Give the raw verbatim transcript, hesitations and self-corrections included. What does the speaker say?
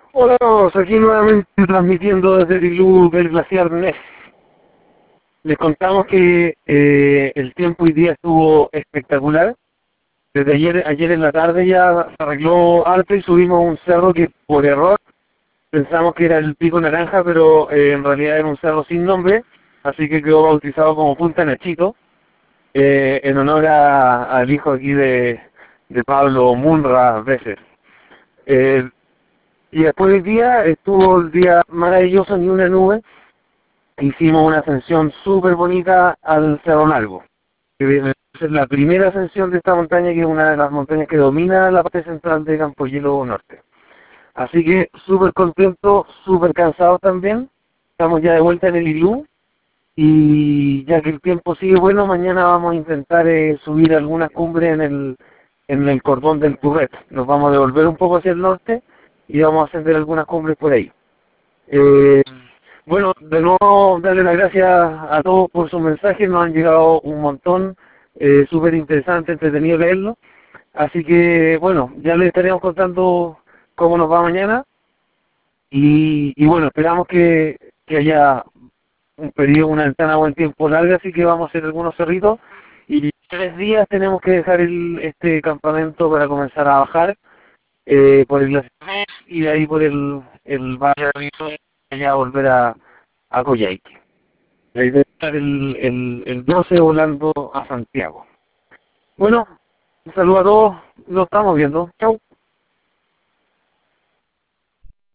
Hola, todos, aquí nuevamente transmitiendo desde el iglú del glaciar Ness. Les contamos que eh, el tiempo hoy día estuvo espectacular. Desde ayer, ayer en la tarde ya se arregló alto y subimos un cerro que por error pensamos que era el Pico Naranja, pero eh, en realidad era un cerro sin nombre, así que quedó bautizado como Punta Nachito, eh, en honor a- al hijo aquí de, de Pablo Munra Veces. Eh, y después del día estuvo el día maravilloso, ni una nube. Hicimos una ascensión súper bonita al Cerro Largo, que es la primera ascensión de esta montaña, que es una de las montañas que domina la parte central de Campoyelo Norte. Así que súper contento, súper cansado también. Estamos ya de vuelta en el iglú y ya que el tiempo sigue bueno, mañana vamos a intentar eh, subir algunas cumbres en el, en el cordón del Curret. Nos vamos a devolver un poco hacia el norte y vamos a ascender algunas cumbres por ahí. Eh, bueno, de nuevo darle las gracias a todos por sus mensajes, nos han llegado un montón, eh, súper interesante, entretenido leerlo. Así que bueno, ya les estaremos contando cómo nos va mañana y, y bueno, esperamos que, que haya un periodo, una ventana buen tiempo larga, así que vamos a hacer algunos cerritos y tres días tenemos que dejar el, este campamento para comenzar a bajar eh, por el glaciar y de ahí por el, el valle de Río y allá volver a, a Coyhaique. La idea es estar el, el, el doce volando a Santiago. Bueno, un saludo a todos, nos estamos viendo. Chau.